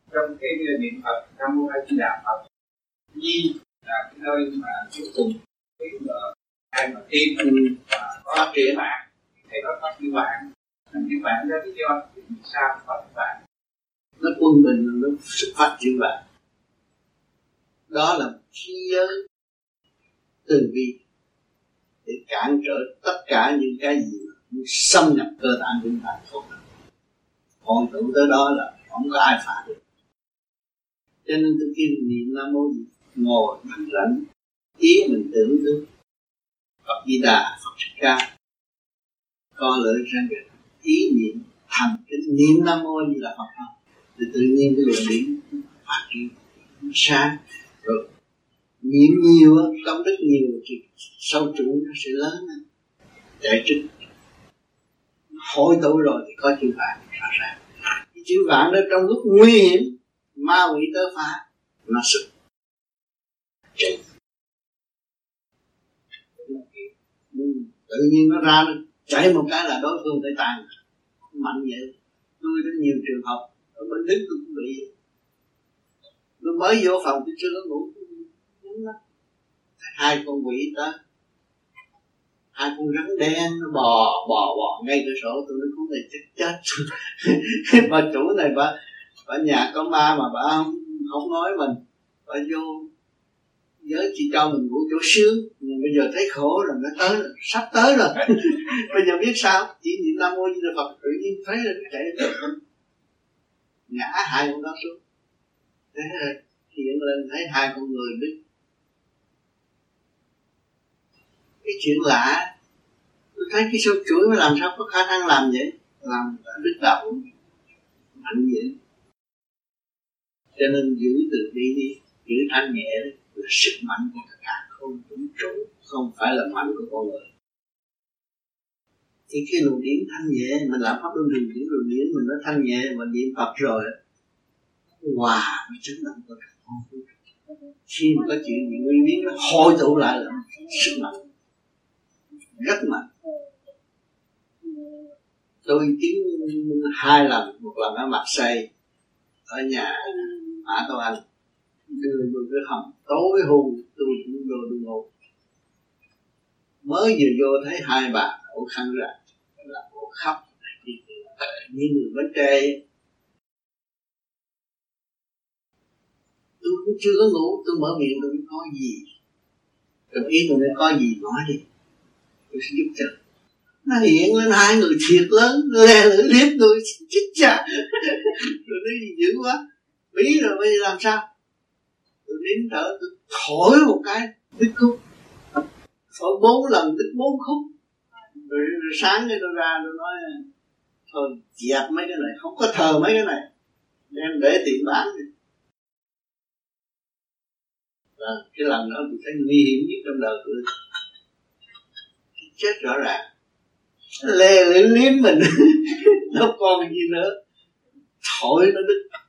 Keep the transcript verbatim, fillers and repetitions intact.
trong cái niệm Phật Nam Mô A Di Đà Phật, Di là cái nơi mà cuối cùng cái giờ ai mà tin và có phát triển bạn thì nó có những bạn, những bạn đó lý do thì sao có những bạn nó quân bình, nó sự phát triển bạn. Đó là khí giới từ bi để cản trở tất cả những cái gì xâm nhập cơ tạng chúng ta không được. Hội tụ tới đó là không có ai phá được. Cho nên tôi kêu niệm Nam Mô gì ngồi bằng rảnh, ý mình tưởng tới Phật Di Đà, Phật Thích Ca, co lợi sang việc ý niệm thành cái niệm Nam Mô gì là Phật không, thì tự nhiên cái luồng điển phát triển sáng rồi. Niệm nhiều, công đức nhiều thì sâu trụ nó sẽ lớn hơn. Chạy trích hội tụ rồi thì có chữ vạn rõ ràng. Cái chữ vạn đó trong lúc nguy hiểm ma quỷ tới phá nó sức chạy. Tự nhiên nó ra nó chạy một cái là đối phương phải tàn mạnh vậy. Tôi có nhiều trường hợp ở bên Đức tôi cũng bị. Tôi mới vô phòng tôi chưa có ngủ, hai con quỷ tới, hai con rắn đen nó bò bò bò ngay cửa sổ. Tôi nói con này chết chết. Bà chủ này bà bà nhà có ma mà bà không không nói mình, bà vô nhớ chỉ cho mình ngủ chỗ sướng, nhưng bây giờ thấy khổ rồi, nó tới rồi, sắp tới rồi. Bây giờ biết sao, chỉ niệm Nam Mô Di Đà Phật tự nhiên thấy là nó chạy tới ngã hai con đó xuống. Thế rồi hiện lên thấy hai con người đứt. Cái chuyện lạ, tôi thấy cái sâu chuỗi nó làm sao có khả năng làm vậy, làm đứt đầu mạnh vậy. Cho nên giữ từ bi đi, giữ thanh nhẹ là sức mạnh của cả không vũ trụ, không phải là mạnh của con người. Thì cái luồng điển thanh nhẹ, mình làm pháp luân thường chuyển luồng điển mình nó thanh nhẹ, mình niệm Phật rồi hòa wow, nó chấn động của cả không vũ trụ. Khi mà có chuyện gì nguy biến nó hội tụ lại là sức mạnh rất mạnh. Tôi chứng hai lần, một lần ở Marseille, ở nhà Mã Tô Anh, đưa vô cái hầm tối hù, tôi cũng vô tôi ngủ. Mới vừa vô thấy hai bà ổ khăn ra, là ổ khóc, như người bánh trê. Tôi cũng chưa có ngủ, tôi mở miệng tôi có gì, rồi ý tôi nói có gì nói đi, tôi sẽ giúp cho. Nó hiện lên hai người thiệt lớn, lè lưỡi liếc tôi, chích chà. Tôi nói gì dữ quá, bí rồi bây giờ làm sao? Tôi đến thở, tôi thổi một cái, đứt khúc. Thổi bốn lần, đứt bốn khúc. Rồi, rồi sáng cái tôi ra, tôi nói, thôi dẹp mấy cái này, không có thờ mấy cái này, đem để tiệm bán đi. Và cái lần đó tôi thấy nguy hiểm nhất trong đời tôi. Chết rõ ràng. Lê lưỡi liếm mình. Nó còn gì nữa. Thổi nó đứt.